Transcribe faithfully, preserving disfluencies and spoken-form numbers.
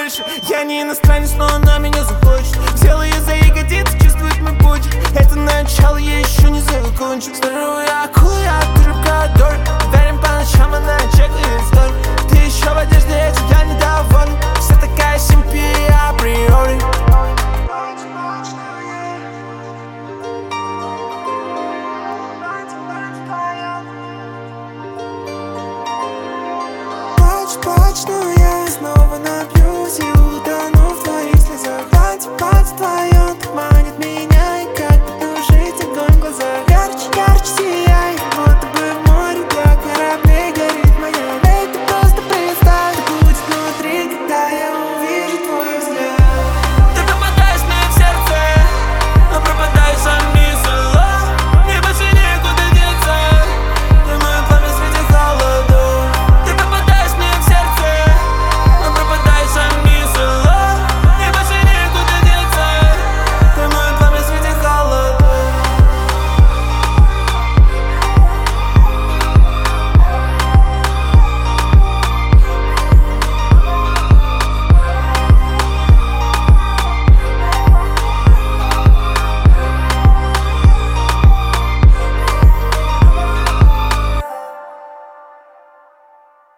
больше. Я не иностранец, но она меня захочет. Взяла ее за ягодицы, чувствует мой путь. Это начало, я еще не закончу. Здоровая акула, я крепкая дорог. Верим по ночам, она чекает столь. Ты еще в одежде, этим я недоволен. Вся такая симпия априори. Плачь, плачь, но я снова напьюсь и утону в твоих слезах. Плачь, плачь,